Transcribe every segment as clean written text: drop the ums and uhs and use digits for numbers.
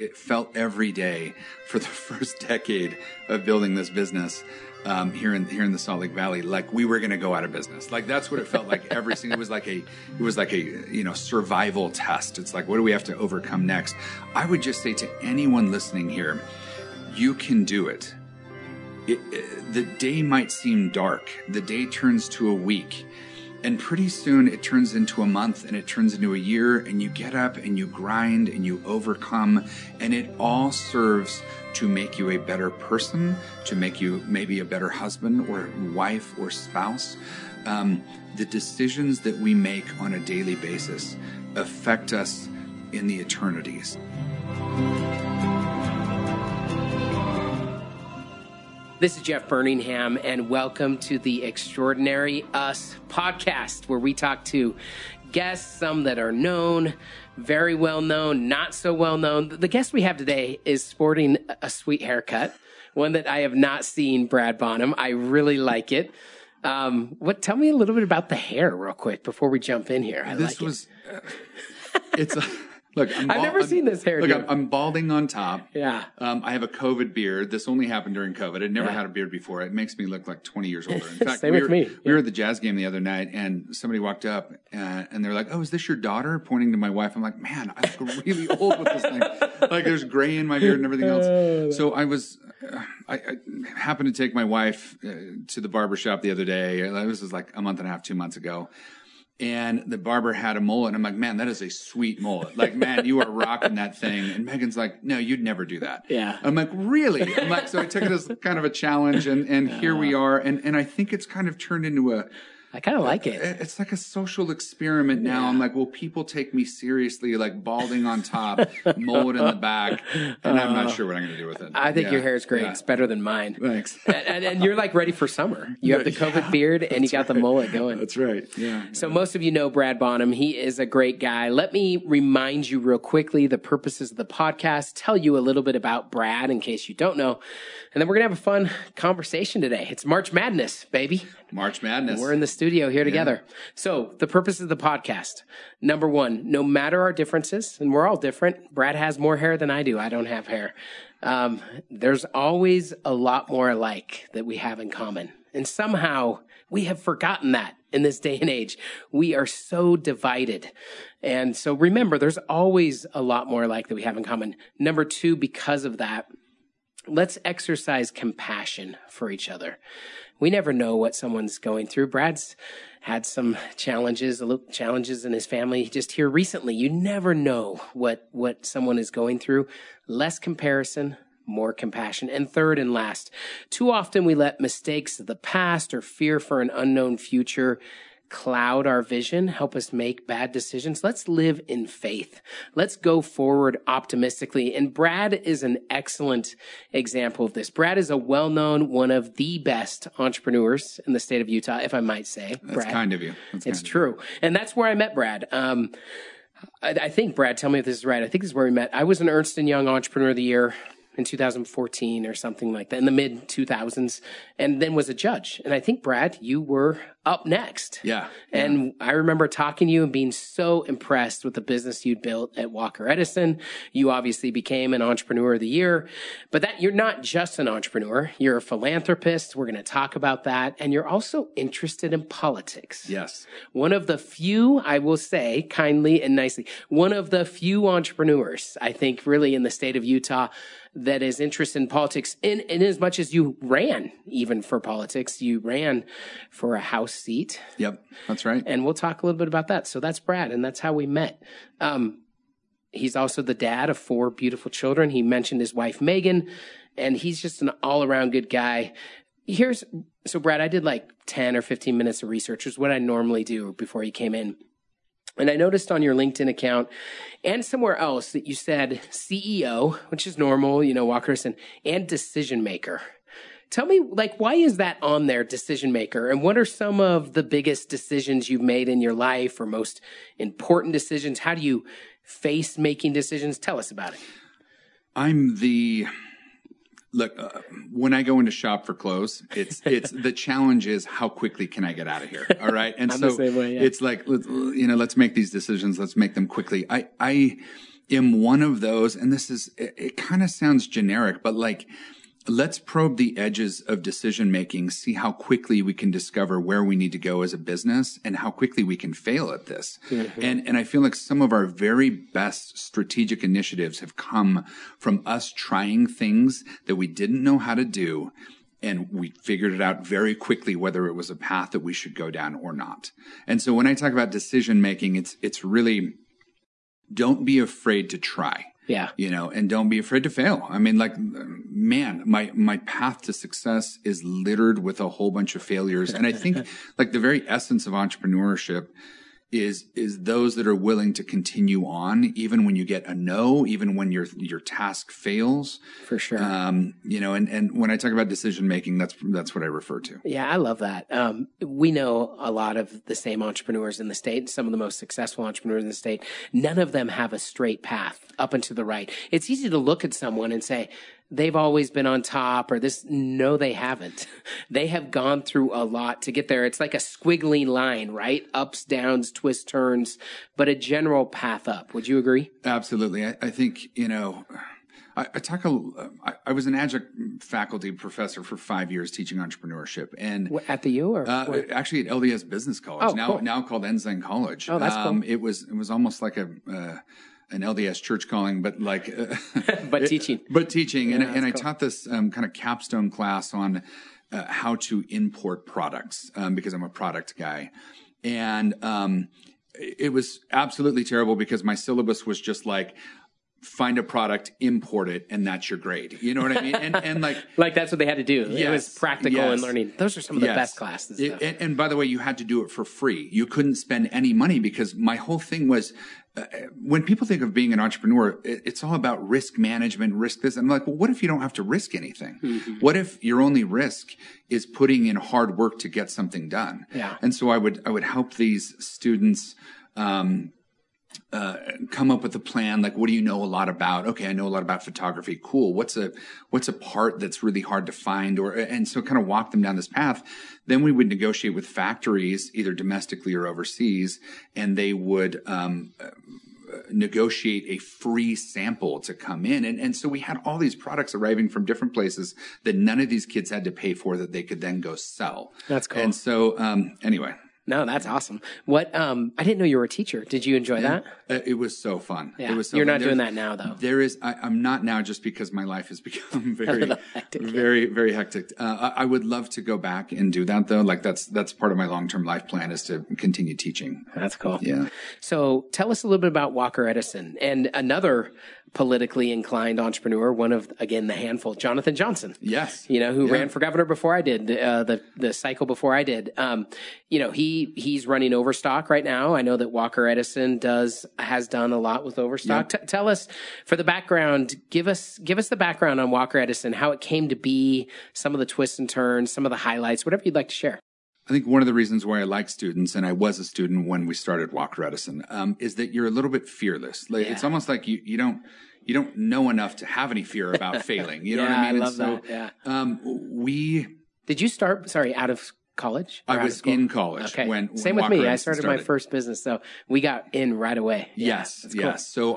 it felt every day for the first decade of building this business here in the Salt Lake Valley, like we were going to go out of business. Like that's what it felt like every single. It was like a survival test. It's like, what do we have to overcome next? I would just say to anyone listening here, you can do it. The day might seem dark. The day turns to a week. And pretty soon it turns into a month and it turns into a year, and you get up and you grind and you overcome, and it all serves to make you a better person, to make you maybe a better husband or wife or spouse. The decisions that we make on a daily basis affect us in the eternities. This is Jeff Birmingham, and welcome to the Extraordinary Us podcast, where we talk to guests, some that are known, very well known, not so well known. The guest we have today is sporting a sweet haircut, one that I have not seen Brad Bonham. I really like it. Tell me a little bit about the hair real quick before we jump in here. Look, I've never seen this hair. Look, I'm balding on top. Yeah. I have a COVID beard. This only happened during COVID. I'd never had a beard before. It makes me look like 20 years older. In fact, Same with me. We were at the Jazz game the other night, and somebody walked up, and they're like, "Oh, is this your daughter?" Pointing to my wife. I'm like, "Man, I look really old with this thing. Like, there's gray in my beard and everything else." So I happened to take my wife to the barber shop the other day. This was like a month and a half, 2 months ago. And the barber had a mullet. And I'm like, "Man, that is a sweet mullet. Like, man, you are rocking that thing." And Megan's like, "No, you'd never do that." Yeah. I'm like, "Really?" I'm like, so I took it as kind of a challenge, and here we are. And I think it's kind of turned into I kind of like it. It's like a social experiment now. Yeah. I'm like, will people take me seriously? Like balding on top, mullet in the back, and I'm not sure what I'm going to do with it. I think your hair is great. Yeah. It's better than mine. Thanks. And you're like ready for summer. You have the COVID beard, and you got the mullet going. That's right. Yeah. So most of you know Brad Bonham. He is a great guy. Let me remind you real quickly the purposes of the podcast, tell you a little bit about Brad in case you don't know. And then we're going to have a fun conversation today. It's March Madness, baby. March Madness. We're in the studio here together. So the purpose of the podcast, number one, no matter our differences, and we're all different. Brad has more hair than I do. I don't have hair. There's always a lot more alike that we have in common. And somehow we have forgotten that in this day and age. We are so divided. And so remember, there's always a lot more alike that we have in common. Number two, because of that, let's exercise compassion for each other. We never know what someone's going through. Brad's had some challenges in his family just here recently. You never know what someone is going through. Less comparison, more compassion. And third and last, too often we let mistakes of the past or fear for an unknown future cloud our vision, help us make bad decisions. Let's live in faith. Let's go forward optimistically. And Brad is an excellent example of this. Brad is a well-known, one of the best entrepreneurs in the state of Utah, if I might say. That's Brad. Kind of you. It's true. And that's where I met Brad. I think, Brad, tell me if this is right. I think this is where we met. I was an Ernst & Young Entrepreneur of the Year in 2014 or something like that, in the mid-2000s, and then was a judge. And I think, Brad, you were up next. Yeah. And I remember talking to you and being so impressed with the business you'd built at Walker Edison. You obviously became an Entrepreneur of the Year, but that you're not just an entrepreneur. You're a philanthropist. We're going to talk about that. And you're also interested in politics. Yes. One of the few, I will say kindly and nicely, one of the few entrepreneurs, I think, really in the state of Utah that is interested in politics in as much as you ran even for politics. You ran for a House seat. Yep, that's right. And we'll talk a little bit about that. So that's Brad, and that's how we met. He's also the dad of 4 beautiful children. He mentioned his wife, Megan, and he's just an all-around good guy. So Brad, I did like 10 or 15 minutes of research, which is what I normally do before you came in. And I noticed on your LinkedIn account and somewhere else that you said CEO, which is normal, Walker Edison, and decision maker. Tell me, why is that on there, decision maker? And what are some of the biggest decisions you've made in your life or most important decisions? How do you face making decisions? Tell us about it. Look, when I go into shop for clothes, it's the challenge is how quickly can I get out of here? All right. And I'm so the same way, yeah. It's like, let's make these decisions. Let's make them quickly. am one of those, and it kind of sounds generic, but like, let's probe the edges of decision making, see how quickly we can discover where we need to go as a business and how quickly we can fail at this. And I feel like some of our very best strategic initiatives have come from us trying things that we didn't know how to do. And we figured it out very quickly, whether it was a path that we should go down or not. And so when I talk about decision making, it's really, don't be afraid to try. Yeah. And don't be afraid to fail. I mean, like, man, my path to success is littered with a whole bunch of failures. And I think like the very essence of entrepreneurship is those that are willing to continue on, even when you get a no, even when your task fails. For sure. And when I talk about decision making, that's what I refer to. Yeah, I love that. We know a lot of the same entrepreneurs in the state, some of the most successful entrepreneurs in the state. None of them have a straight path up and to the right. It's easy to look at someone and say, they've always been on top or this. No, they haven't. They have gone through a lot to get there. It's like a squiggly line, right? Ups, downs, twists, turns, but a general path up. Would you agree? Absolutely. I think, I was an adjunct faculty professor for 5 years teaching entrepreneurship, and at the U or actually at LDS Business College, now called Ensign College. Oh, that's cool. It was almost like an LDS church calling, but like, but teaching. Yeah, and cool. I taught this kind of capstone class on how to import products because I'm a product guy, and it was absolutely terrible because my syllabus was just like, find a product, import it, and that's your grade. You know what I mean? And like that's what they had to do. Yes, it was practical and learning. Those are some of the best classes. And by the way, you had to do it for free. You couldn't spend any money because my whole thing was, when people think of being an entrepreneur, it's all about risk management, risk this. I'm like, well, what if you don't have to risk anything? Mm-hmm. What if your only risk is putting in hard work to get something done? Yeah. And so I would help these students, come up with a plan. Like, what do you know a lot about? Okay, I know a lot about photography. Cool. What's a part that's really hard to find? And so kind of walk them down this path. Then we would negotiate with factories, either domestically or overseas, and they would, negotiate a free sample to come in. And so we had all these products arriving from different places that none of these kids had to pay for, that they could then go sell. That's cool. And so, anyway. No, that's awesome. What, I didn't know you were a teacher. Did you enjoy that? It was so fun. Yeah. It was so You're fun. not doing that now, though. I'm not now, just because my life has become very, very, very hectic. I would love to go back and do that, though. Like that's part of my long-term life plan, is to continue teaching. That's cool. Yeah. So tell us a little bit about Walker Edison and another politically inclined entrepreneur, one of, again, the handful, Jonathan Johnson. Yes. Who ran for governor before I did, the cycle before I did. He's running Overstock right now. I know that Walker Edison has done a lot with Overstock. Yep. Tell us, for the background, give us the background on Walker Edison, how it came to be, some of the twists and turns, some of the highlights, whatever you'd like to share. I think one of the reasons why I like students, and I was a student when we started Walker Edison, is that you're a little bit fearless. Like, it's almost like you don't know enough to have any fear about failing. You know what I mean? I love that. Yeah. Did you start, out of college? I was in college. Okay. When Same with me. I started my first business, so we got in right away. Yes. Cool. Yes. So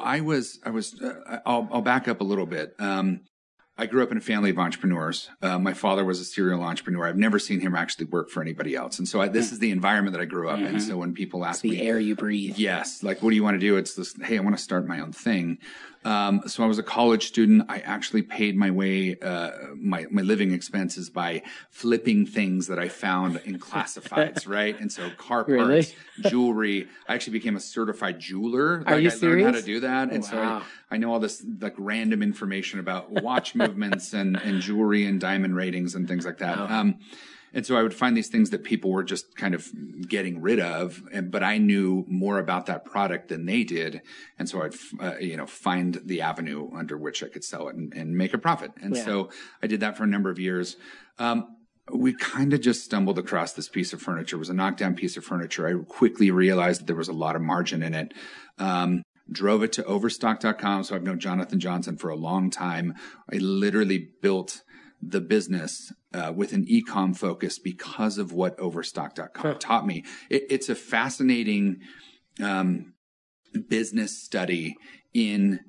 I'll back up a little bit. I grew up in a family of entrepreneurs. My father was a serial entrepreneur. I've never seen him actually work for anybody else. And so this is the environment that I grew up in. So when people ask me, the air you breathe. Yes. Like, what do you want to do? It's this, hey, I want to start my own thing. So I was a college student. I actually paid my way, my living expenses by flipping things that I found in classifieds, right? And so car parts, jewelry. I actually became a certified jeweler. Are you serious? I learned how to do that. And so I know all this like random information about watch movements and jewelry and diamond ratings and things like that. Wow. And so I would find these things that people were just kind of getting rid of, but I knew more about that product than they did. And so I'd, find the avenue under which I could sell it and make a profit. And so I did that for a number of years. We kind of just stumbled across this piece of furniture. It was a knockdown piece of furniture. I quickly realized that there was a lot of margin in it. Drove it to overstock.com. So I've known Jonathan Johnson for a long time. I literally built the business with an e-com focus because of what overstock.com taught me. It's a fascinating business study in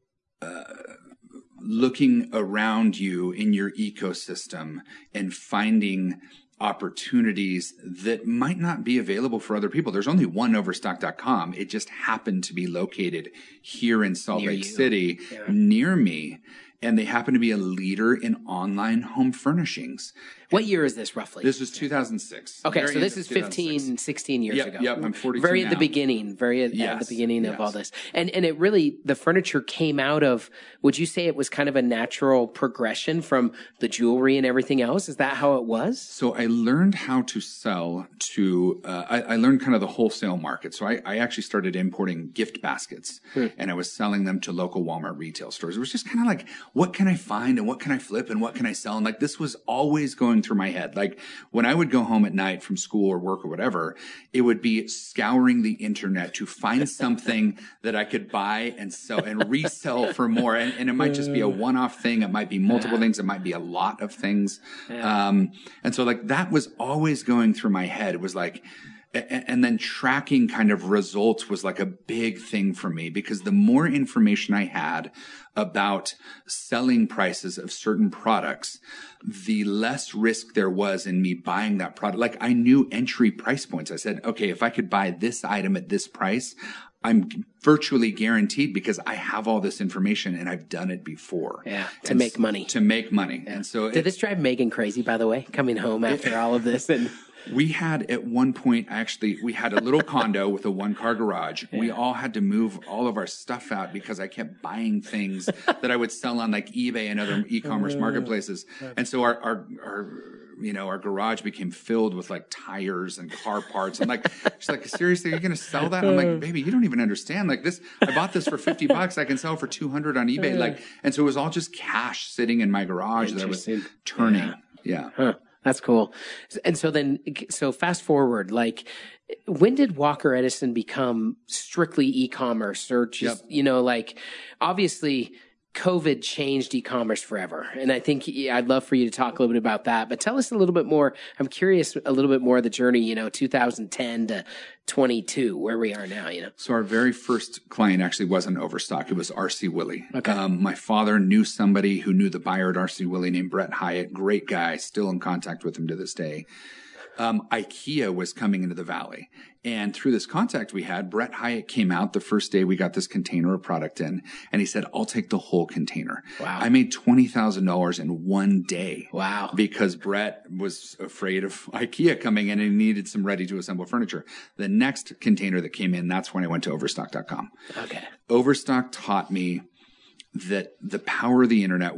looking around you in your ecosystem and finding opportunities that might not be available for other people. There's only one Overstock.com. It just happened to be located here in Salt Lake City, near me. And they happen to be a leader in online home furnishings. What year is this roughly? This was 2006. Okay, so this is 15, 16 years ago. Yep, I'm 42 Very now. at the beginning, at the beginning of all this. And it really, the furniture came out of, would you say it was kind of a natural progression from the jewelry and everything else? Is that how it was? So I learned how to sell to, I learned kind of the wholesale market. So I actually started importing gift baskets and I was selling them to local Walmart retail stores. It was just kind of like, what can I find and what can I flip and what can I sell? And like, this was always going through my head. Like when I would go home at night from school or work or whatever, it would be scouring the internet to find something that I could buy and sell and resell for more. And it might just be a one-off thing. It might be multiple things. It might be a lot of things. And so like that was always going through my head. It was like, and then tracking kind of results was like a big thing for me because the more information I had about selling prices of certain products, the less risk there was in me buying that product. Like I knew entry price points. I said, okay, if I could buy this item at this price, I'm virtually guaranteed because I have all this information and I've done it before. Yeah, to make money. To make money. Yeah. And so did this drive Megan crazy, by the way, coming home after all of this? And we had at one point, actually, we had a little condo with a 1-car garage. Yeah. We all had to move all of our stuff out because I kept buying things that I would sell on like eBay and other e-commerce marketplaces. And so our garage became filled with like tires and car parts. And like, she's like, seriously, are you going to sell that? I'm like, baby, you don't even understand. Like this, I bought this for $50. I can sell it for $200 on eBay. Like, and so it was all just cash sitting in my garage that I was turning. Yeah. Huh. That's cool. And so fast forward, like when did Walker Edison become strictly e-commerce or just, like obviously COVID changed e-commerce forever. And I think I'd love for you to talk a little bit about that, but tell us a little bit more. I'm curious a little bit more of the journey, 2010 to 22, where we are now, So our very first client actually wasn't Overstock. It was R.C. Willey. Okay. My father knew somebody who knew the buyer at R.C. Willey named Brett Hyatt. Great guy. Still in contact with him to this day. IKEA was coming into the valley. And through this contact we had, Brett Hyatt came out the first day we got this container of product in, and he said, I'll take the whole container. Wow. I made $20,000 in one day. Wow. Because Brett was afraid of IKEA coming in and he needed some ready to assemble furniture. The next container that came in, that's when I went to Overstock.com. Okay. Overstock taught me that the power of the internet,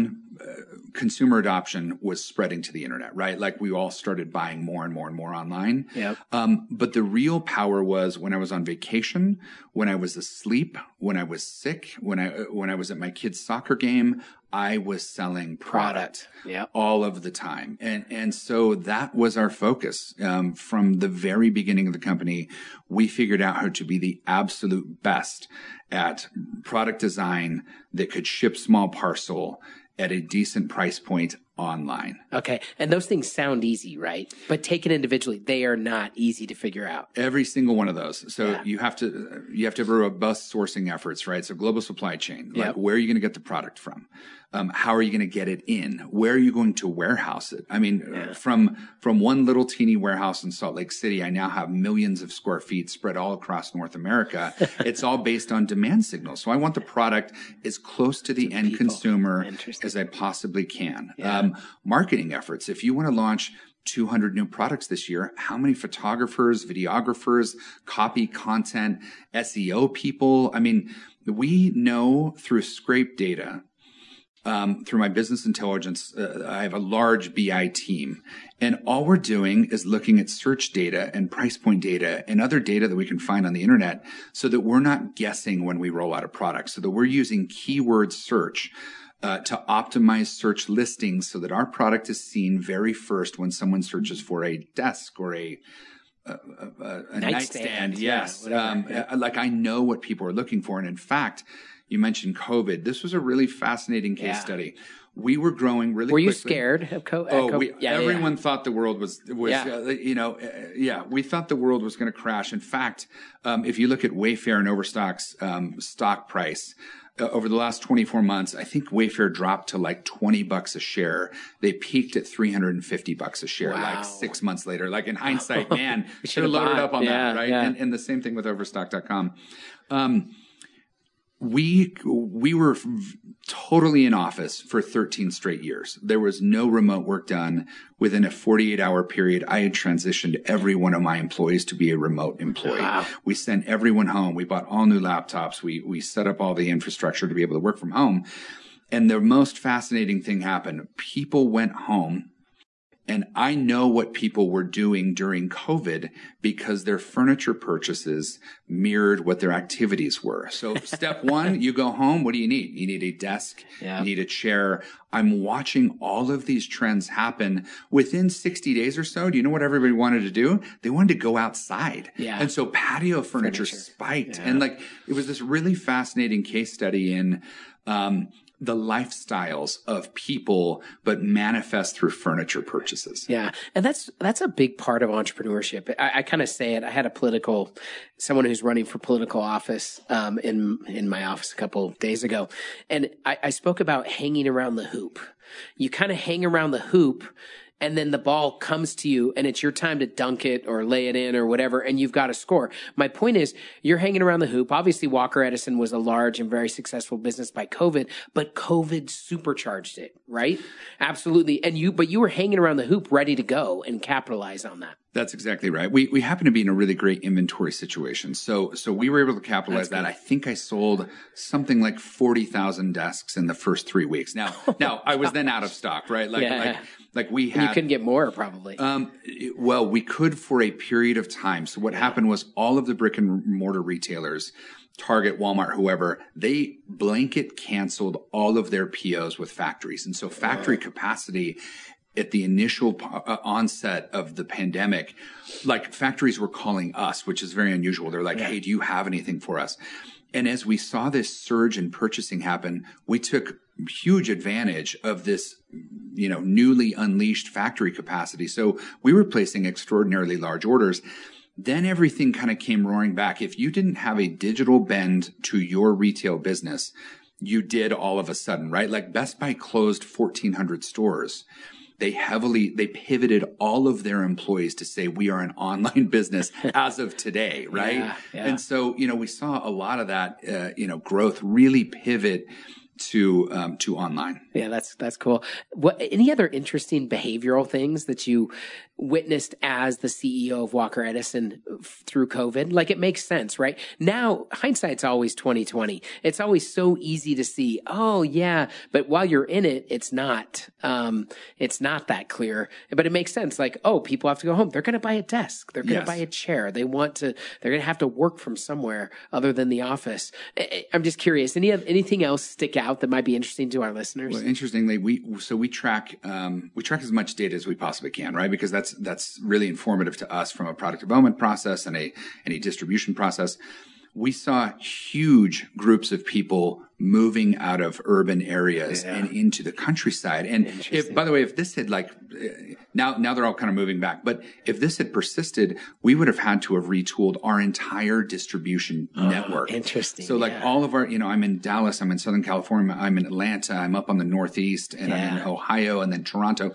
consumer adoption was spreading to the internet, right? Like we all started buying more and more and more online. Yep. But the real power was when I was on vacation, when I was asleep, when I was sick, when I was at my kid's soccer game, I was selling product all of the time. And so that was our focus. From the very beginning of the company, we figured out how to be the absolute best at product design that could ship small parcel at a decent price point online. Okay. And those things sound easy, right? But taken individually, they are not easy to figure out. Every single one of those. So you have to have robust sourcing efforts, right? So global supply chain, like where are you going to get the product from? How are you going to get it in? Where are you going to warehouse it? I mean, from one little teeny warehouse in Salt Lake City, I now have millions of square feet spread all across North America. It's all based on demand signals. So I want the product as close to the end consumer as I possibly can. Marketing efforts. If you want to launch 200 new products this year, how many photographers, videographers, copy content, SEO people? I mean, we know through scrape data, through my business intelligence, I have a large BI team, and all we're doing is looking at search data and price point data and other data that we can find on the internet so that we're not guessing when we roll out a product, so that we're using keyword search to optimize search listings so that our product is seen very first when someone searches for a desk or a nightstand. Yes. Like I know what people are looking for. And in fact, You mentioned COVID. This was a really fascinating case study. We were growing really quickly. Were you scared of COVID? Everyone thought the world was we thought the world was going to crash. In fact, if you look at Wayfair and Overstock's stock price, over the last 24 months, I think Wayfair dropped to like $20 a share. They peaked at $350 a share, like 6 months later. Like in hindsight, man, should have loaded up on that, right? Yeah. And the same thing with Overstock.com. We were totally in office for 13 straight years. There was no remote work done. Within a 48-hour period, I had transitioned every one of my employees to be a remote employee. Wow. We sent everyone home. We bought all new laptops. We set up all the infrastructure to be able to work from home. And the most fascinating thing happened. People went home. And I know what people were doing during COVID because their furniture purchases mirrored what their activities were. So step one, you go home. What do you need? You need a desk. Yeah. You need a chair. I'm watching all of these trends happen within 60 days or so. Do you know what everybody wanted to do? They wanted to go outside. Yeah. And so patio furniture spiked. Yeah. And like, it was this really fascinating case study in, the lifestyles of people, but manifest through furniture purchases. Yeah. And that's a big part of entrepreneurship. I kind of say it. I had someone who's running for political office, in my office a couple of days ago. And I spoke about hanging around the hoop. You kind of hang around the hoop, and then the ball comes to you and it's your time to dunk it or lay it in or whatever, and you've got to score. My point is, you're hanging around the hoop. Obviously, Walker Edison was a large and very successful business by COVID, but COVID supercharged it, right? Absolutely. But you were hanging around the hoop ready to go and capitalize on that. That's exactly right. We happen to be in a really great inventory situation. So we were able to capitalize that. I think I sold something like 40,000 desks in the first 3 weeks. Now I was then out of stock, right? Like we had. And you couldn't get more probably. Well, we could for a period of time. So what happened was all of the brick and mortar retailers, Target, Walmart, whoever, they blanket canceled all of their POs with factories. And so factory capacity at the initial onset of the pandemic, like factories were calling us, which is very unusual. They're like, hey, do you have anything for us? And as we saw this surge in purchasing happen, we took huge advantage of this, newly unleashed factory capacity. So we were placing extraordinarily large orders. Then everything kind of came roaring back. If you didn't have a digital bend to your retail business, you did all of a sudden, right? Like Best Buy closed 1,400 stores. They pivoted all of their employees to say, we are an online business as of today, right? Yeah. And so, we saw a lot of that, growth really pivot to online. Yeah, that's cool. Any other interesting behavioral things that you witnessed as the CEO of Walker Edison through COVID? Like, it makes sense, right? Now, hindsight's always 20/20. It's always so easy to see, oh yeah, but while you're in it, it's not that clear. But it makes sense. Like, oh, people have to go home. They're going to buy a desk. They're going to buy a chair. They're going to have to work from somewhere other than the office. I'm just curious. Anything else stick out that might be interesting to our listeners? Well, interestingly, we track as much data as we possibly can, right? Because that's really informative to us from a product development process and a distribution process. We saw huge groups of people moving out of urban areas and into the countryside. And by the way, if this had now they're all kind of moving back, but if this had persisted, we would have had to have retooled our entire distribution network. Interesting. So all of our, I'm in Dallas, I'm in Southern California, I'm in Atlanta, I'm up on the Northeast, and I'm in Ohio and then Toronto.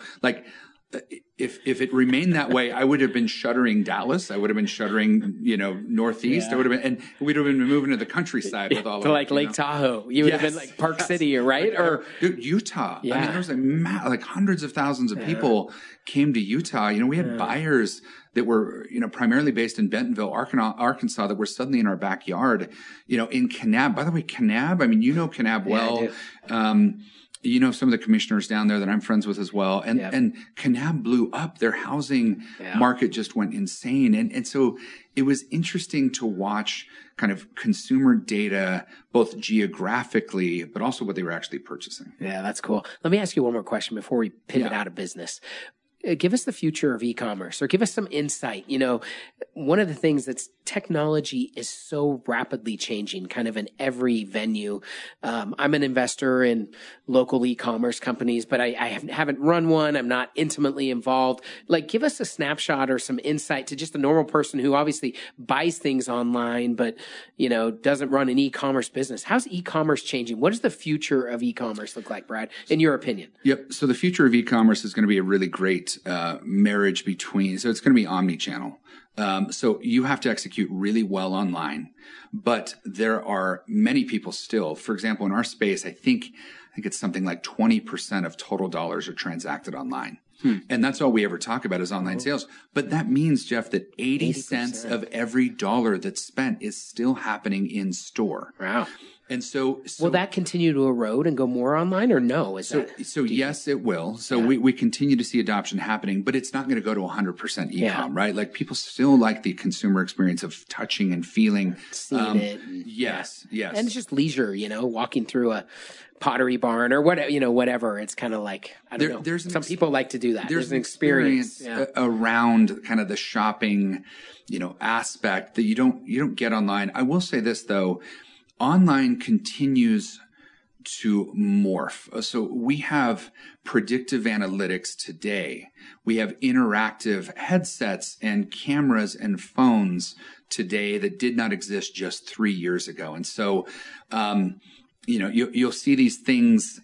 If it remained that way, I would have been shuttering Dallas. I would have been shuttering, Northeast. I would have been, and we'd have been moving to the countryside with all of it. Lake Tahoe. You would have been like Park City, right? Or Utah. Yeah. I mean, there was hundreds of thousands of people came to Utah. We had buyers that were, primarily based in Bentonville, Arkansas, that were suddenly in our backyard, in Kanab. By the way, Kanab, Kanab well. Some of the commissioners down there that I'm friends with as well. And Kanab blew up. Their housing market just went insane. And so it was interesting to watch kind of consumer data, both geographically, but also what they were actually purchasing. Yeah, that's cool. Let me ask you one more question before we pivot out of business. give us the future of e-commerce, or give us some insight. You know, one of the things that's technology is so rapidly changing kind of in every venue. I'm an investor in local e-commerce companies, but I haven't run one. I'm not intimately involved. Like, give us a snapshot or some insight to just a normal person who obviously buys things online, but, you know, doesn't run an e-commerce business. How's e-commerce changing? What does the future of e-commerce look like, Brad, in your opinion? Yep. So the future of e-commerce is going to be a really great marriage between, so it's going to be omni-channel. So you have to execute really well online, but there are many people still, for example, in our space, I think it's something like 20% of total dollars are transacted online. And that's all we ever talk about is online sales. But that means, Jeff, that 80 cents of every dollar that's spent is still happening in store. Wow. And so will that continue to erode and go more online, or no? So yes, it will. So we continue to see adoption happening, but it's not going to go to 100% e-com, right? Like, people still like the consumer experience of touching and feeling. Seeing it. Yes. And it's just leisure, you know, walking through a Pottery Barn or whatever, you know, whatever. It's kind of like, I don't know. Some people like to do that. There's an experience around kind of the shopping, you know, aspect that you don't get online. I will say this though. Online continues to morph. So we have predictive analytics today. We have interactive headsets and cameras and phones today that did not exist just 3 years ago. And so, you know, you'll see these things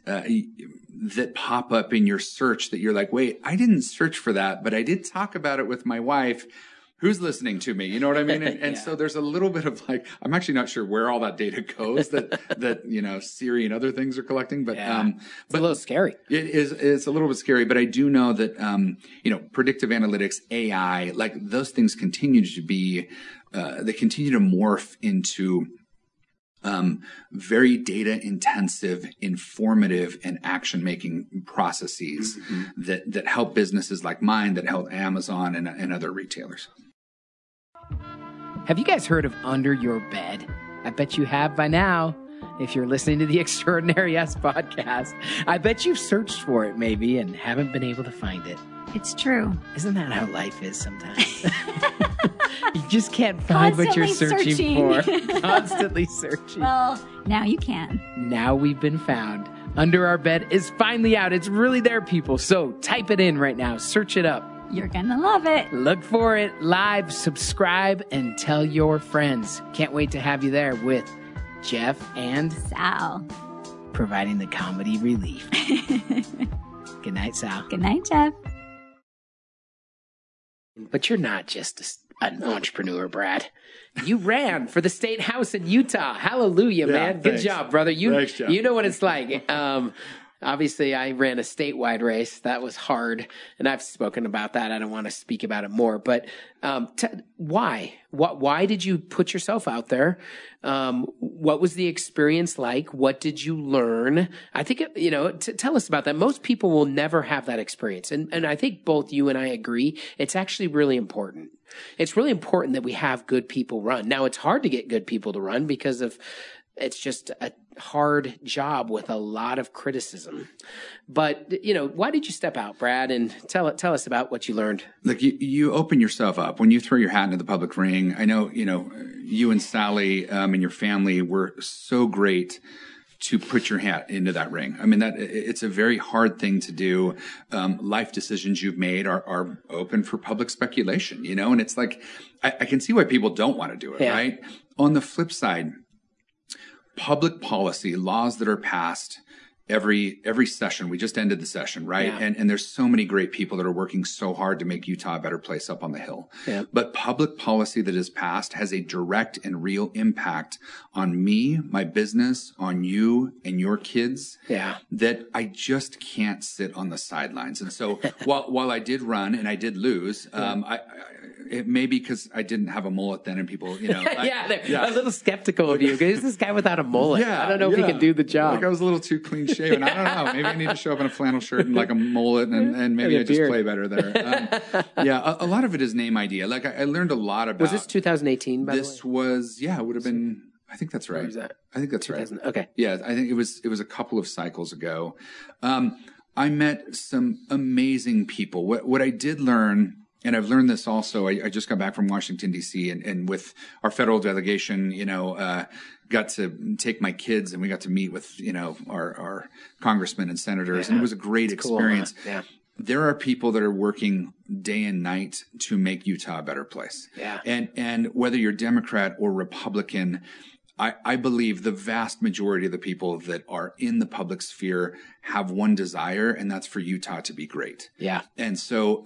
that pop up in your search that you're like, wait, I didn't search for that, but I did talk about it with my wife. Who's listening to me? You know what I mean? And so there's a little bit of like, I'm actually not sure where all that data goes that, you know, Siri and other things are collecting, but, it's a little scary. It's a little bit scary, but I do know that, you know, predictive analytics, AI, like those things continue to be, they continue to morph into, very data intensive, informative, and action making processes that help businesses like mine, that help Amazon and other retailers. Have you guys heard of Under Your Bed? I bet you have by now. If you're listening to the Extraordinary Us podcast, I bet you've searched for it maybe and haven't been able to find it. It's true. Isn't that how life is sometimes? You just can't find what you're searching for. Constantly searching. Well, now you can. Now we've been found. Under Our Bed is finally out. It's really there, people. So type it in right now. Search it up. You're going to love it. Look for it live, subscribe, and tell your friends. Can't wait to have you there with Jeff and Sal, providing the comedy relief. Good night, Sal. Good night, Jeff. But you're not just an entrepreneur, Brad. You ran for the state house in Utah. Hallelujah, man. Good job, brother. Thanks, Jeff. You know what it's like. Obviously, I ran a statewide race. That was hard. And I've spoken about that. I don't want to speak about it more. But why? Why did you put yourself out there? What was the experience like? What did you learn? I think, you know, tell us about that. Most people will never have that experience. And I think both you and I agree. It's actually really important. It's really important that we have good people run. Now, it's hard to get good people to run because it's just a hard job with a lot of criticism. But, you know, why did you step out, Brad? And tell us about what you learned. Look, you open yourself up when you throw your hat into the public ring. I know, you know, you and Sally and your family were so great to put your hat into that ring. I mean, it's a very hard thing to do. Life decisions you've made are open for public speculation, you know, and it's like, I can see why people don't want to do it, right? On the flip side, public policy, laws that are passed every session. We just ended the session, right? Yeah. And there's so many great people that are working so hard to make Utah a better place up on the Hill. Yeah. But public policy that is passed has a direct and real impact on me, my business, on you and your kids. Yeah. That I just can't sit on the sidelines. And so while I did run and I did lose, it may be because I didn't have a mullet then, and people, you know, a little skeptical of you. Who's this guy without a mullet? I don't know if he can do the job. Like I was a little too clean shaven. I don't know. Maybe I need to show up in a flannel shirt and like a mullet, and maybe I just play better there. A lot of it is name idea. Like I learned a lot about. Was this 2018? By this the way? Was it would have been. I think that's right. Or was that? I think that's right. Okay. Yeah, I think it was a couple of cycles ago. I met some amazing people. What I did learn, and I've learned this also, I just got back from Washington, D.C., and with our federal delegation, got to take my kids and we got to meet with, our congressmen and senators. And it was a great experience. Cool, huh? Yeah. There are people that are working day and night to make Utah a better place. Yeah. And whether you're Democrat or Republican, I believe the vast majority of the people that are in the public sphere have one desire, and that's for Utah to be great. Yeah. And so,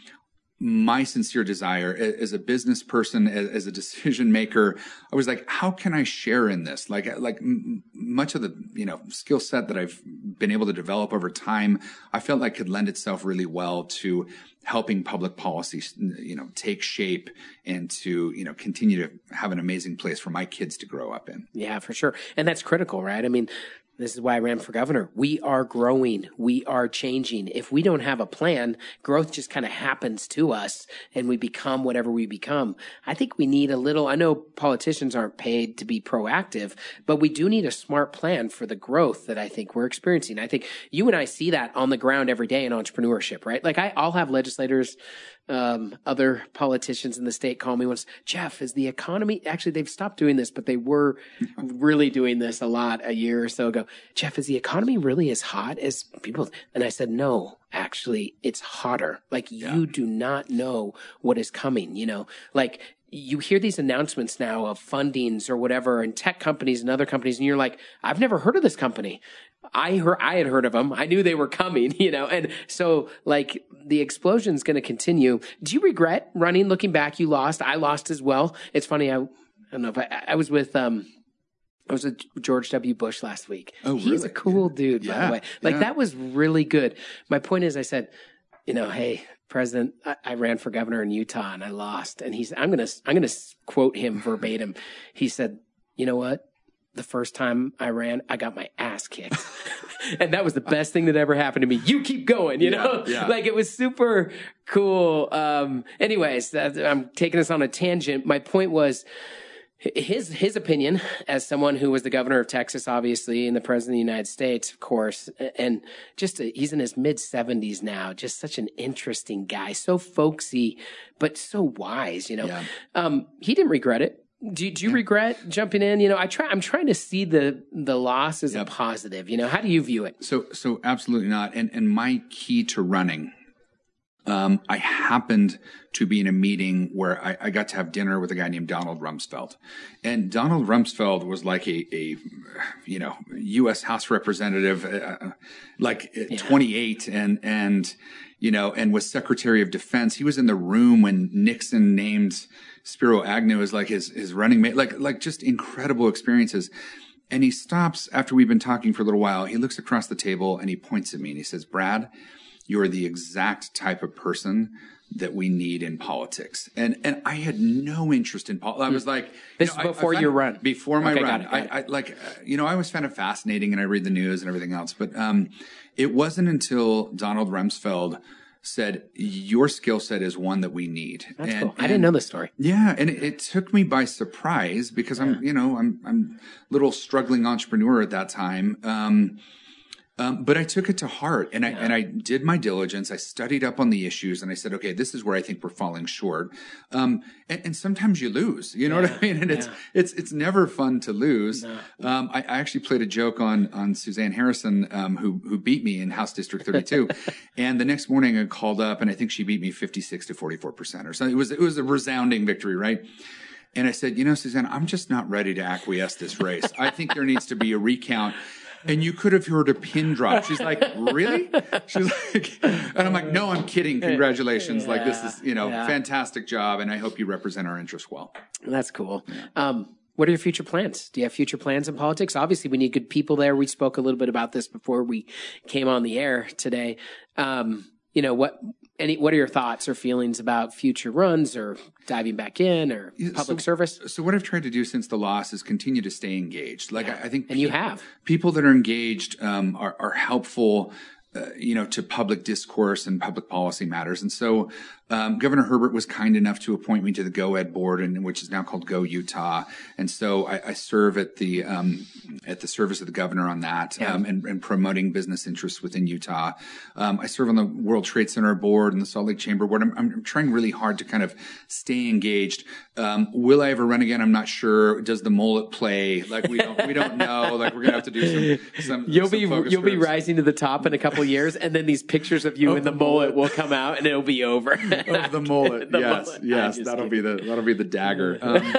my sincere desire as a business person, as a decision maker, I was like, how can I share in this? Much of the, skill set that I've been able to develop over time, I felt like could lend itself really well to helping public policy, take shape and to, continue to have an amazing place for my kids to grow up in. Yeah, for sure. And that's critical, right? I mean, this is why I ran for governor. We are growing. We are changing. If we don't have a plan, growth just kind of happens to us and we become whatever we become. I think we need I know politicians aren't paid to be proactive, but we do need a smart plan for the growth that I think we're experiencing. I think you and I see that on the ground every day in entrepreneurship, right? Like I'll have legislators, other politicians in the state call me once, Jeff, is the economy, actually they've stopped doing this, but they were really doing this a lot a year or so ago. Jeff, is the economy really as hot as people? And I said, no, actually it's hotter. You do not know what is coming, you hear these announcements now of fundings or whatever and tech companies and other companies. And you're like, I've never heard of this company. I had heard of them. I knew they were coming, and so the explosion's going to continue. Do you regret running? Looking back, you lost. I lost as well. It's funny. I don't know if I was with, George W. Bush last week. Oh, really? He's a cool dude, by the way. That was really good. My point is, I said, hey, President, I ran for governor in Utah and I lost. And I'm going to quote him verbatim. He said, you know what? The first time I ran, I got my ass kicked. And that was the best thing that ever happened to me. You keep going, you know? Yeah. It was super cool. Anyways, I'm taking us on a tangent. My point was his opinion as someone who was the governor of Texas, obviously, and the president of the United States, of course. And he's in his mid 70s now. Just such an interesting guy. So folksy, but so wise, He didn't regret it. Do you regret jumping in? I'm trying to see the loss as a positive. How do you view it? So absolutely not. And my key to running, I happened to be in a meeting where I got to have dinner with a guy named Donald Rumsfeld. And Donald Rumsfeld was like a U.S. House representative, 28 and was Secretary of Defense. He was in the room when Nixon named Spiro Agnew as his running mate, just incredible experiences. And he stops after we've been talking for a little while. He looks across the table and he points at me and he says, Brad, you're the exact type of person that we need in politics. And I had no interest in politics. I was like, this is before your run. Before my run. Got it. I always found it fascinating and I read the news and everything else. But it wasn't until Donald Rumsfeld said, your skill set is one that we need. That's cool. I didn't know this story. Yeah. And it took me by surprise because I'm a little struggling entrepreneur at that time. But I took it to heart and I did my diligence. I studied up on the issues and I said, okay, this is where I think we're falling short. And sometimes you lose, you know what I mean? And it's never fun to lose. No. I actually played a joke on Suzanne Harrison, who beat me in House District 32. And the next morning I called up and I think she beat me 56 to 44% or something. It was a resounding victory, right? And I said, Suzanne, I'm just not ready to acquiesce this race. I think there needs to be a recount. And you could have heard a pin drop. She's like, really? She's like, and I'm like, no, I'm kidding. Congratulations. This is, fantastic job. And I hope you represent our interests well. That's cool. Yeah. What are your future plans? Do you have future plans in politics? Obviously, we need good people there. We spoke a little bit about this before we came on the air today. What are your thoughts or feelings about future runs or diving back in or public service? So what I've tried to do since the loss is continue to stay engaged. I think, and you have people that are engaged are helpful, to public discourse and public policy matters. And so Governor Herbert was kind enough to appoint me to the GoEd board, which is now called Go Utah. And so I serve at the service of the governor on that, and promoting business interests within Utah. I serve on the World Trade Center board and the Salt Lake Chamber board. I'm trying really hard to kind of stay engaged. Will I ever run again? I'm not sure. Does the mullet play? Like we don't know. Like we're gonna have to do some. You'll be rising to the top in a couple of years, and then these pictures of you in the mullet will come out, and it'll be over. Of the mullet, yes, that'll be the dagger.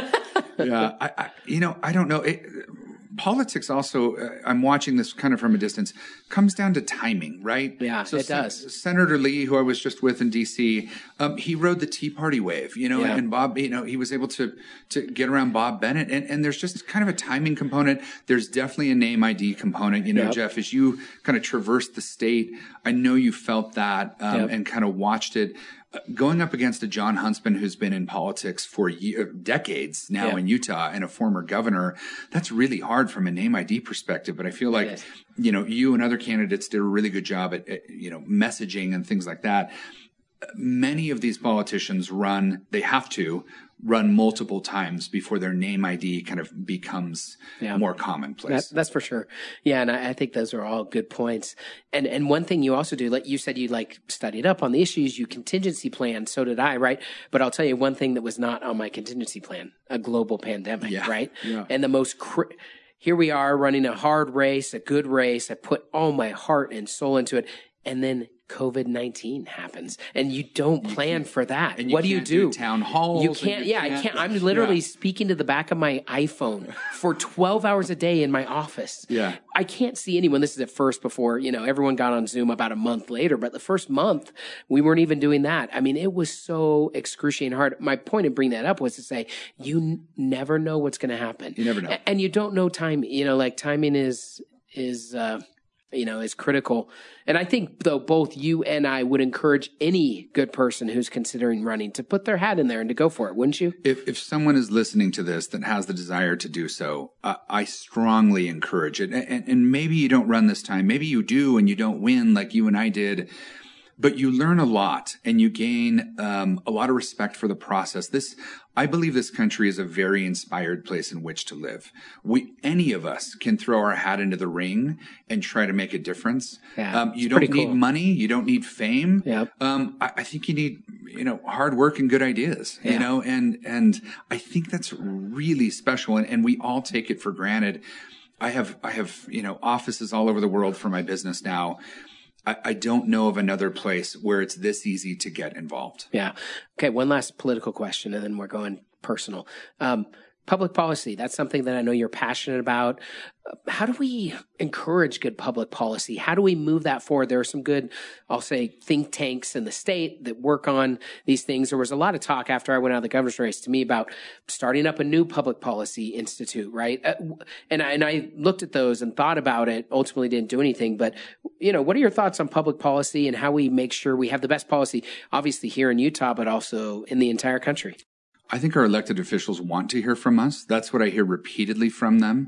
I don't know. Politics also, I'm watching this kind of from a distance, comes down to timing, right? Yeah, so it does. Senator Lee, who I was just with in D.C., he rode the Tea Party wave, and Bob, he was able to get around Bob Bennett. And there's just kind of a timing component. There's definitely a name ID component. Jeff, as you kind of traversed the state, I know you felt that and kind of watched it. Going up against a John Huntsman who's been in politics for decades now in Utah and a former governor, that's really hard from a name ID perspective. But I feel like, you and other candidates did a really good job at messaging and things like that. Many of these politicians they have to run multiple times before their name ID kind of becomes more commonplace. That's for sure. Yeah, and I think those are all good points. And one thing you also do, like you said, you studied up on the issues, you contingency plan. So did I, right? But I'll tell you one thing that was not on my contingency plan: a global pandemic, right? Yeah. And here we are running a hard race, a good race. I put all my heart and soul into it, and then COVID-19 happens, and you don't plan for that. And what do you do? Town halls. You can't. I can't. I'm literally speaking to the back of my iPhone for 12 hours a day in my office. Yeah. I can't see anyone. This is at first before, everyone got on Zoom about a month later, but the first month we weren't even doing that. I mean, it was so excruciating hard. My point in bringing that up was to say, you never know what's going to happen. You never know. And you don't know time, timing is critical. And I think, though, both you and I would encourage any good person who's considering running to put their hat in there and to go for it, wouldn't you? If someone is listening to this that has the desire to do so, I strongly encourage it. And maybe you don't run this time. Maybe you do and you don't win like you and I did. But you learn a lot and you gain a lot of respect for the process. I believe this country is a very inspired place in which to live. Any of us can throw our hat into the ring and try to make a difference. Yeah, you don't need money. You don't need fame. Yep. I think you need, hard work and good ideas, and I think that's really special. And we all take it for granted. I have, offices all over the world for my business now. I don't know of another place where it's this easy to get involved. Yeah. Okay. One last political question, and then we're going personal. Public policy, that's something that I know you're passionate about. How do we encourage good public policy? How do we move that forward? There are some good, I'll say, think tanks in the state that work on these things. There was a lot of talk after I went out of the governor's race to me about starting up a new public policy institute, right? And I looked at those and thought about it, ultimately didn't do anything. But, what are your thoughts on public policy and how we make sure we have the best policy, obviously here in Utah, but also in the entire country? I think our elected officials want to hear from us. That's what I hear repeatedly from them.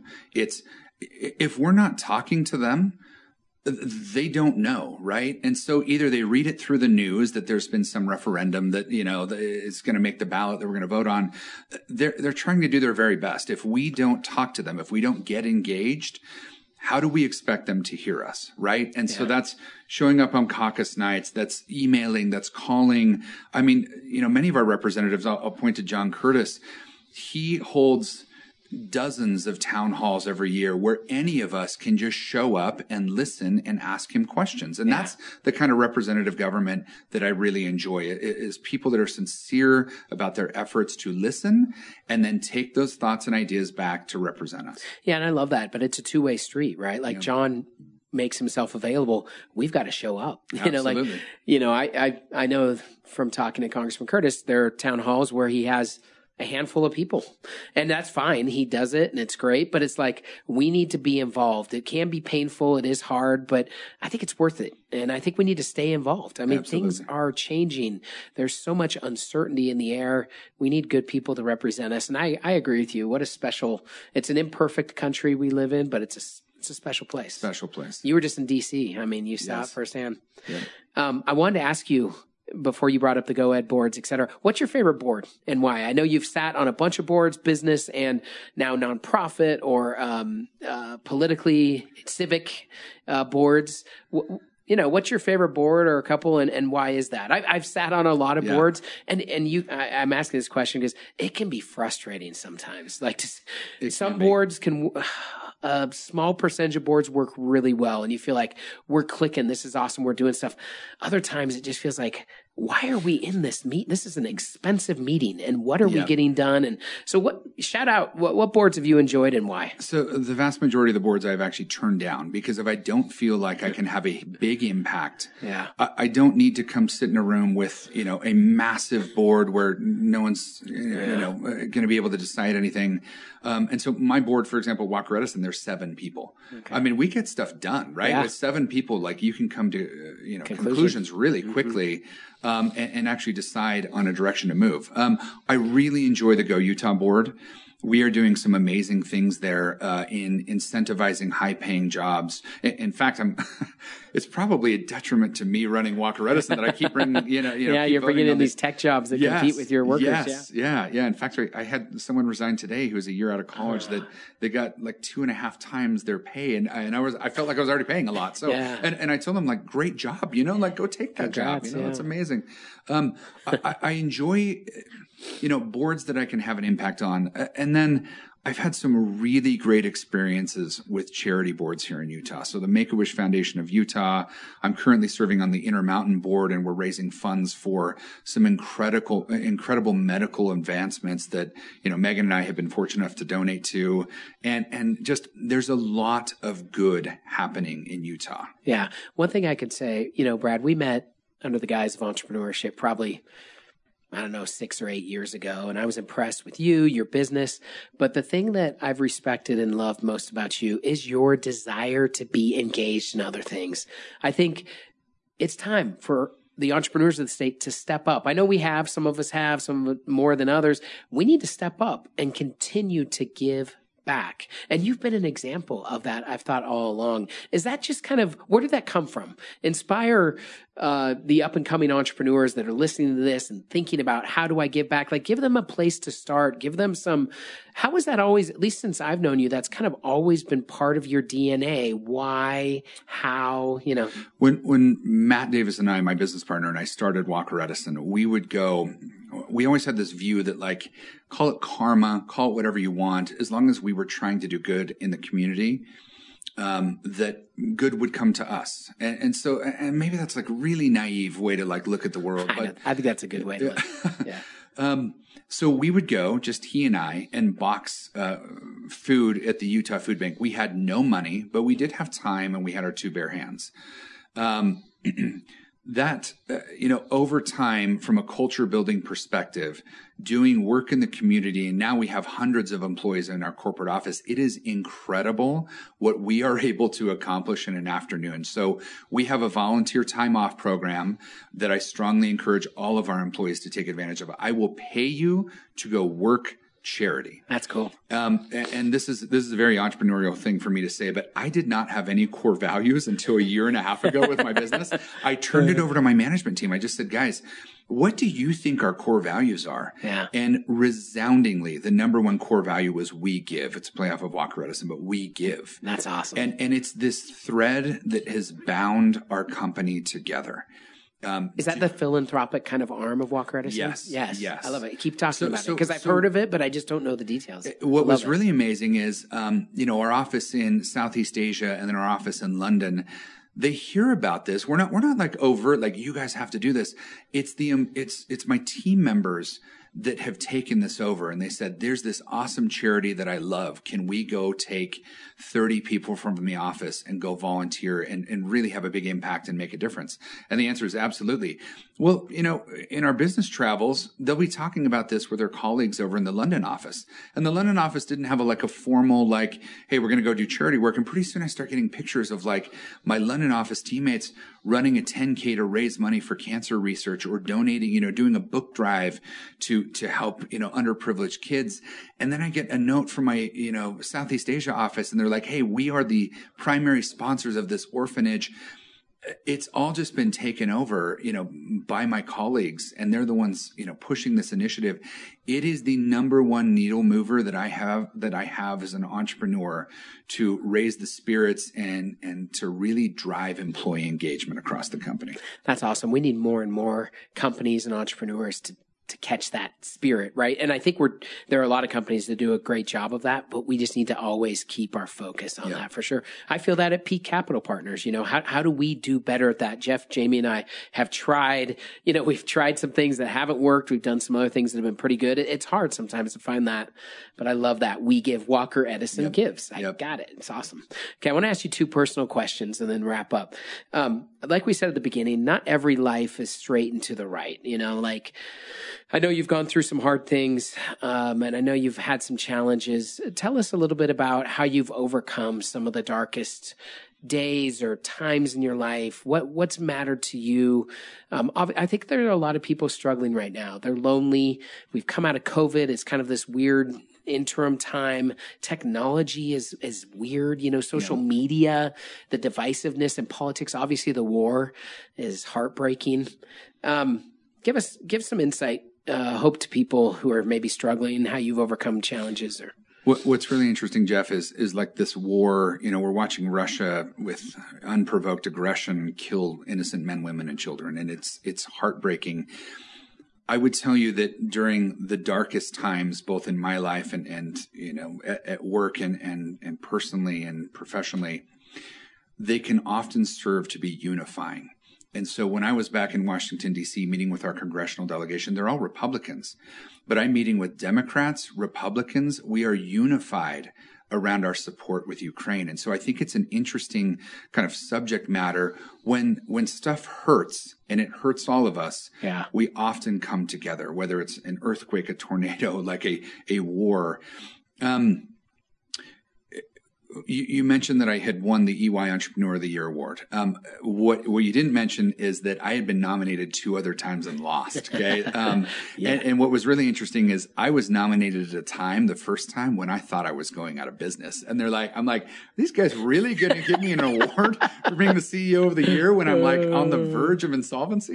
If we're not talking to them, they don't know, right? And so either they read it through the news that there's been some referendum that, is going to make the ballot that we're going to vote on. They're trying to do their very best. If we don't talk to them, if we don't get engaged, how do we expect them to hear us, right? And so that's showing up on caucus nights, that's emailing, that's calling. I mean, many of our representatives, I'll point to John Curtis, he holds dozens of town halls every year where any of us can just show up and listen and ask him questions. And that's the kind of representative government that I really enjoy. It is people that are sincere about their efforts to listen and then take those thoughts and ideas back to represent us. Yeah, and I love that. But it's a two-way street, right? Like John makes himself available. We've got to show up. Absolutely. I know from talking to Congressman Curtis, there are town halls where he has a handful of people, and that's fine. He does it and it's great, but it's like, we need to be involved. It can be painful. It is hard, but I think it's worth it. And I think we need to stay involved. I mean, Things are changing. There's so much uncertainty in the air. We need good people to represent us. And I agree with you. It's an imperfect country we live in, but it's a special place. Special place. You were just in DC. I mean, you saw it firsthand. Yeah. I wanted to ask you, before you brought up the GoEd boards, et cetera. What's your favorite board and why? I know you've sat on a bunch of boards, business and now nonprofit or politically civic boards. What's your favorite board or a couple, and why is that? I've sat on a lot of boards, and I'm asking this question because it can be frustrating sometimes. Like some boards can. A small percentage of boards work really well, and you feel like we're clicking. This is awesome. We're doing stuff. Other times, it just feels like, why are we in this meet? This is an expensive meeting, and what are we getting done? And so, what boards have you enjoyed and why? So the vast majority of the boards I've actually turned down because if I don't feel like I can have a big impact, I don't need to come sit in a room with a massive board where no one's going to be able to decide anything. And so my board, for example, Walker Edison, there's 7 people. Okay. I mean, we get stuff done, right? Yeah. With 7 people, like you can come to conclusions really quickly. And actually decide on a direction to move. I really enjoy the Go Utah board. We are doing some amazing things there in incentivizing high-paying jobs. In fact, it's probably a detriment to me running Walker Edison that I keep bringing, you're bringing in these tech jobs that compete with your workers. Yes, yeah. In fact, I had someone resign today who was a year out of college that they got like 2.5 times their pay, and I felt like I was already paying a lot. So, and I told them like, great job, like go take that job. It's amazing. I enjoy. Boards that I can have an impact on. And then I've had some really great experiences with charity boards here in Utah. So the Make-A-Wish Foundation of Utah, I'm currently serving on the Intermountain board, and we're raising funds for some incredible medical advancements that, Megan and I have been fortunate enough to donate to. And just there's a lot of good happening in Utah. Yeah. One thing I could say, Brad, we met under the guise of entrepreneurship probably 6 or 8 years ago. And I was impressed with you, your business. But the thing that I've respected and loved most about you is your desire to be engaged in other things. I think it's time for the entrepreneurs of the state to step up. I know some of us have, some more than others. We need to step up and continue to give back. And you've been an example of that, I've thought all along. Is that just kind of, where did that come from? Inspire the up and coming entrepreneurs that are listening to this and thinking about, how do I give back? Like, give them a place to start, give them how is that always, at least since I've known you, that's kind of always been part of your DNA. Why, how, When Matt Davis and I, my business partner, and I started Walker Edison, we always had this view that, like, call it karma, call it whatever you want, as long as we were trying to do good in the community, that good would come to us. And so maybe that's like really naive way to like look at the world. But I think that's a good way to look. Yeah. So we would go, just he and I, and box food at the Utah Food Bank. We had no money, but we did have time, and we had our 2 bare hands. That, over time, from a culture building perspective, doing work in the community, and now we have hundreds of employees in our corporate office. It is incredible what we are able to accomplish in an afternoon. So we have a volunteer time off program that I strongly encourage all of our employees to take advantage of. I will pay you to go work charity. That's cool. And this is a very entrepreneurial thing for me to say, but I did not have any core values until a year and a half ago with my business. I turned it over to my management team. I just said, guys, what do you think our core values are? Yeah. And resoundingly, the number one core value was we give. It's a play off of Walker Edison, but we give. That's awesome. And it's this thread that has bound our company together. Is that the philanthropic kind of arm of Walker Edison? Yes. I love it. Keep talking about it, because I've heard of it, but I just don't know the details. What was really amazing is, our office in Southeast Asia and then our office in London, they hear about this. We're not like overt, like you guys have to do this. It's my team members that have taken this over, and they said, there's this awesome charity that I love. Can we go take 30 people from the office and go volunteer and really have a big impact and make a difference? And the answer is absolutely. Well, in our business travels, they'll be talking about this with their colleagues over in the London office. And the London office didn't have a formal, hey, we're going to go do charity work. And pretty soon I start getting pictures of my London office teammates running a 10K to raise money for cancer research, or donating, doing a book drive to help, underprivileged kids. And then I get a note from my, Southeast Asia office, and they're like, hey, we are the primary sponsors of this orphanage. it's all just been taken over, by my colleagues, and they're the ones, pushing this initiative. It is the number one needle mover that I have as an entrepreneur to raise the spirits and to really drive employee engagement across the company. That's awesome. We need more and more companies and entrepreneurs to catch that spirit, right? And I think there are a lot of companies that do a great job of that, but we just need to always keep our focus on that for sure. I feel that at Peak Capital Partners, how do we do better at that? Jeff, Jamie, and I have tried, we've tried some things that haven't worked. We've done some other things that have been pretty good. It's hard sometimes to find that, but I love that. We give, Walker Edison gives. I got it. It's awesome. Okay. I want to ask you 2 personal questions and then wrap up. Like we said at the beginning, not every life is straight and to the right, I know you've gone through some hard things, and I know you've had some challenges. Tell us a little bit about how you've overcome some of the darkest days or times in your life. What's mattered to you? I think there are a lot of people struggling right now. They're lonely. We've come out of COVID. It's kind of this weird interim time. Technology is weird, social media, the divisiveness in politics. Obviously, the war is heartbreaking. Give some insight, hope to people who are maybe struggling, how you've overcome challenges. Or what's really interesting, Jeff, is like this war. We're watching Russia with unprovoked aggression kill innocent men, women, and children, and it's heartbreaking. I would tell you that during the darkest times, both in my life and at work and personally and professionally, they can often serve to be unifying. And so when I was back in Washington, D.C., meeting with our congressional delegation, they're all Republicans. But I'm meeting with Democrats, Republicans. We are unified around our support with Ukraine. And so I think it's an interesting kind of subject matter. When stuff hurts, and it hurts all of us, we often come together, whether it's an earthquake, a tornado, like a war. You mentioned that I had won the EY Entrepreneur of the Year award. What you didn't mention is that I had been nominated 2 other times and lost. Okay, and what was really interesting is I was nominated at a time, the first time, when I thought I was going out of business. And I'm like, are these guys really going to give me an award for being the CEO of the year when I'm like on the verge of insolvency?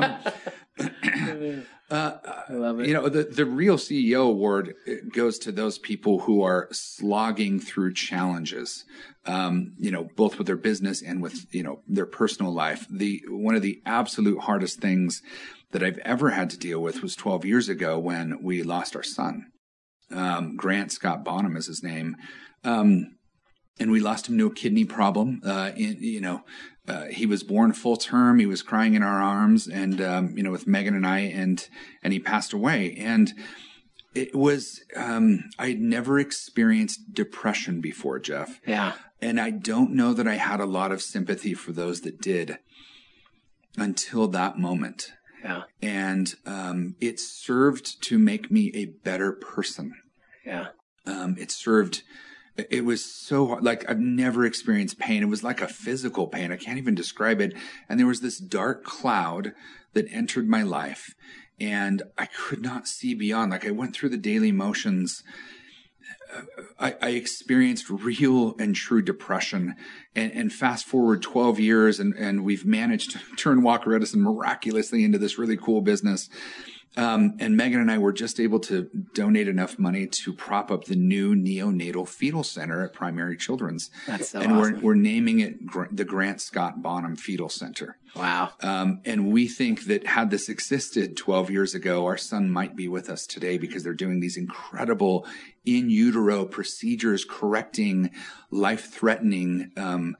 I love it. The real CEO award goes to those people who are slogging through challenges, both with their business and with, their personal life. One of the absolute hardest things that I've ever had to deal with was 12 years ago when we lost our son. Grant Scott Bonham is his name. And we lost him to a kidney problem. He was born full term. He was crying in our arms, and with Megan and I, and he passed away. And it was I had never experienced depression before, Jeff. Yeah. And I don't know that I had a lot of sympathy for those that did until that moment. Yeah. And it served to make me a better person. Yeah. It was so hard. Like, I've never experienced pain. It was like a physical pain. I can't even describe it. And there was this dark cloud that entered my life, and I could not see beyond. Like, I went through the daily motions. I experienced real and true depression, and fast forward 12 years, and we've managed to turn Walker Edison miraculously into this really cool business. And Megan and I were just able to donate enough money to prop up the new neonatal fetal center at Primary Children's. That's so and awesome. we're naming it the Grant Scott Bonham Fetal Center. Wow. And we think that had this existed 12 years ago, our son might be with us today, because they're doing these incredible in utero procedures, correcting life-threatening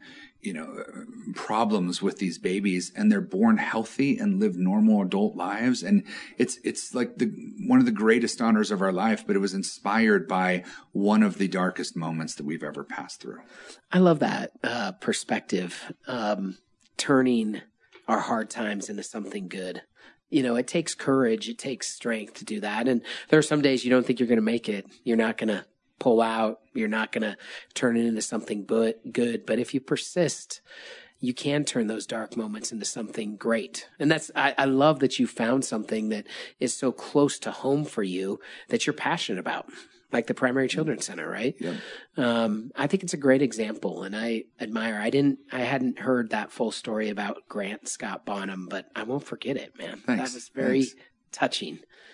problems with these babies, and they're born healthy and live normal adult lives. And it's like one of the greatest honors of our life, but it was inspired by one of the darkest moments that we've ever passed through. I love that perspective, turning our hard times into something good. It takes courage, it takes strength to do that. And there are some days you don't think you're going to make it. You're not going to pull out. You're not going to turn it into something good. But if you persist, you can turn those dark moments into something great. And I love that you found something that is so close to home for you that you're passionate about. like the Primary Children's Center, right? Yep. I think it's a great example, and I admire. I hadn't heard that full story about Grant Scott Bonham, but I won't forget it, man. Thanks. That was very touching.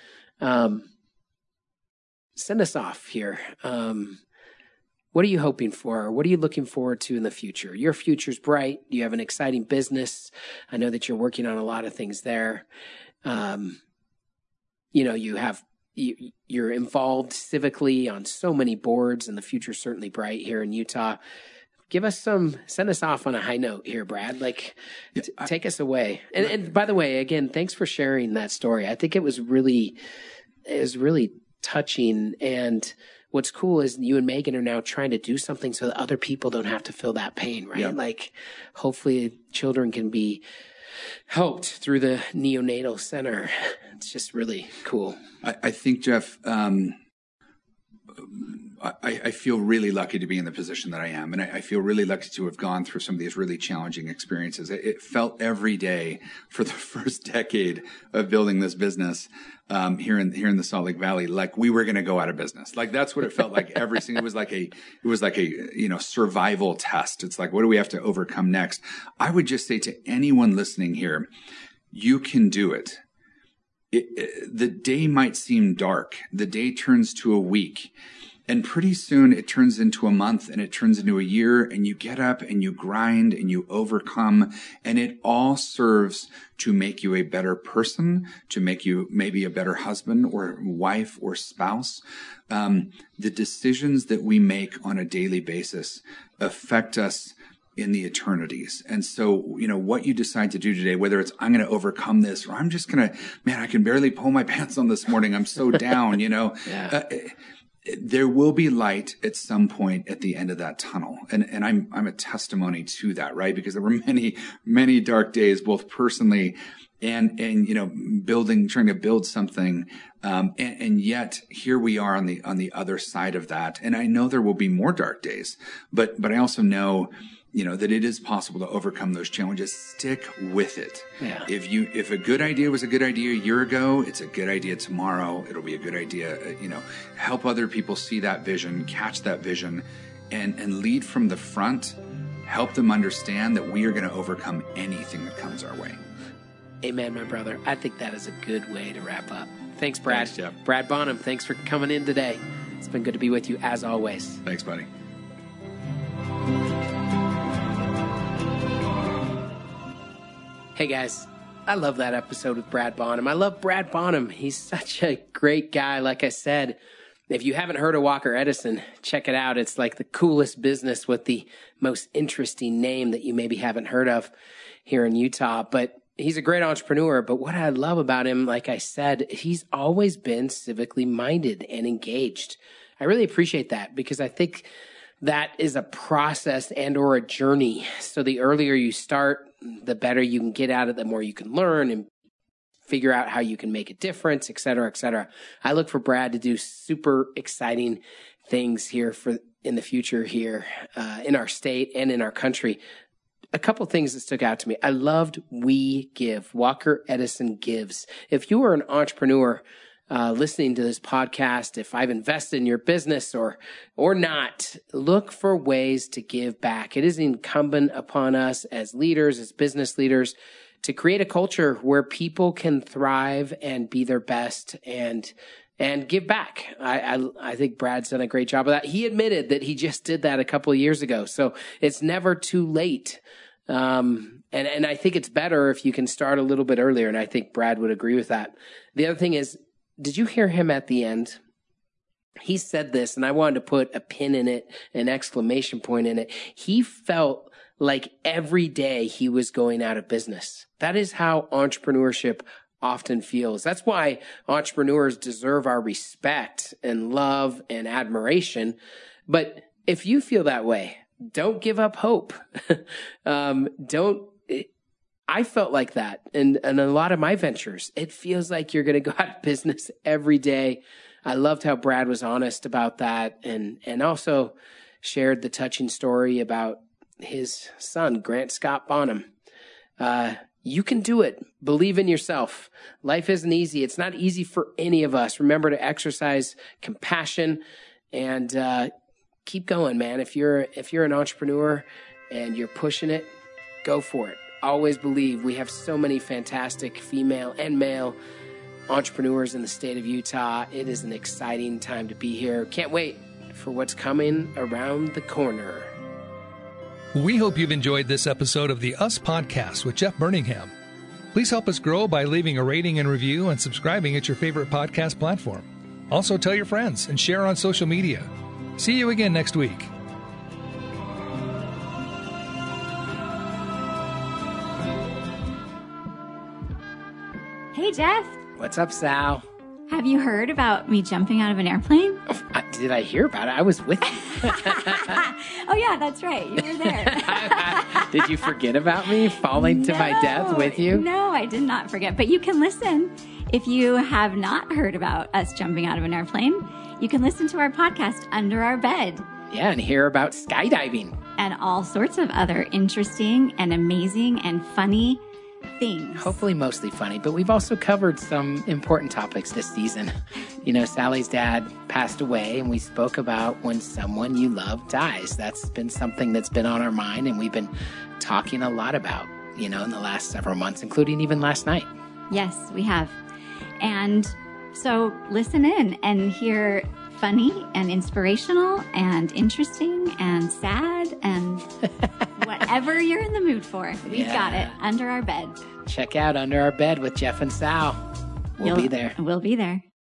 Send us off here. What are you hoping for? What are you looking forward to in the future? Your future's bright. You have an exciting business. I know that you're working on a lot of things there. You're involved civically on so many boards, and the future's certainly bright here in Utah. Send us off on a high note here, Brad. Take us away. And by the way, again, thanks for sharing that story. I think it was really touching. And what's cool is you and Megan are now trying to do something so that other people don't have to feel that pain, right? Yeah. Hopefully children can be helped through the neonatal center. It's just really cool. I think, Jeff, I feel really lucky to be in the position that I am. And I feel really lucky to have gone through some of these really challenging experiences. It felt every day for the first decade of building this business here in the Salt Lake Valley, like we were going to go out of business. Like that's what it felt like every single, it was like a survival test. It's like, what do we have to overcome next? I would just say to anyone listening here, you can do it. The day might seem dark. The day turns to a week. And pretty soon it turns into a month, and it turns into a year, and you get up and you grind and you overcome, and it all serves to make you a better person, to make you maybe a better husband or wife or spouse. The decisions that we make on a daily basis affect us in the eternities. And so, what you decide to do today, whether it's I'm going to overcome this, or I'm just going to, man, I can barely pull my pants on this morning. I'm so down, Yeah. There will be light at some point at the end of that tunnel. And I'm a testimony to that, right? Because there were many, many dark days, both personally and trying to build something. And yet here we are on the other side of that. And I know there will be more dark days, but I also know, that it is possible to overcome those challenges. Stick with it. Yeah. If a good idea was a good idea a year ago, it's a good idea tomorrow. It'll be a good idea, help other people see that vision, catch that vision, and lead from the front. Help them understand that we are going to overcome anything that comes our way. Amen, my brother. I think that is a good way to wrap up. Thanks, Brad. Thanks, Jeff. Brad Bonham, thanks for coming in today. It's been good to be with you as always. Thanks, buddy. Hey guys, I love that episode with Brad Bonham. I love Brad Bonham. He's such a great guy. Like I said, if you haven't heard of Walker Edison, check it out. It's like the coolest business with the most interesting name that you maybe haven't heard of here in Utah. But he's a great entrepreneur. But what I love about him, like I said, he's always been civically minded and engaged. I really appreciate that because I think that is a process and or a journey. So the earlier you start, the better you can get at it, the more you can learn and figure out how you can make a difference, et cetera, et cetera. I look for Brad to do super exciting things here in the future here in our state and in our country. A couple things that stuck out to me. I loved We Give. Walker Edison gives. If you are an entrepreneur listening to this podcast, if I've invested in your business or not, look for ways to give back. It is incumbent upon us as leaders, as business leaders, to create a culture where people can thrive and be their best and give back. I think Brad's done a great job of that. He admitted that he just did that a couple of years ago. So it's never too late. And I think it's better if you can start a little bit earlier. And I think Brad would agree with that. The other thing is, did you hear him at the end? He said this, and I wanted to put a pin in it, an exclamation point in it. He felt like every day he was going out of business. That is how entrepreneurship often feels. That's why entrepreneurs deserve our respect and love and admiration. But if you feel that way, don't give up hope. I felt like that in a lot of my ventures. It feels like you're going to go out of business every day. I loved how Brad was honest about that and also shared the touching story about his son, Grant Scott Bonham. You can do it. Believe in yourself. Life isn't easy. It's not easy for any of us. Remember to exercise compassion and keep going, man. If you're an entrepreneur and you're pushing it, go for it. Always believe. We have so many fantastic female and male entrepreneurs in the state of Utah. It is an exciting time to be here. Can't wait for what's coming around the corner. We hope you've enjoyed this episode of the Us Podcast with Jeff Birmingham. Please help us grow by leaving a rating and review and subscribing at your favorite podcast platform. Also, tell your friends and share on social media. See you again next week. Hey, Jeff. What's up, Sal? Have you heard about me jumping out of an airplane? Did I hear about it? I was with you. Oh, yeah, that's right. You were there. Did you forget about me falling to my death with you? No, I did not forget. But you can listen. If you have not heard about us jumping out of an airplane, you can listen to our podcast, Under Our Bed. Yeah, and hear about skydiving. And all sorts of other interesting and amazing and funny things. Hopefully mostly funny, but we've also covered some important topics this season. You know, Sally's dad passed away, and we spoke about when someone you love dies. That's been something that's been on our mind, and we've been talking a lot about, you know, in the last several months, including even last night. Yes, we have. And so listen in and hear funny and inspirational and interesting and sad and whatever you're in the mood for. We've got it. Under Our Bed. Check out Under Our Bed with Jeff and Sal. We'll be there. We'll be there.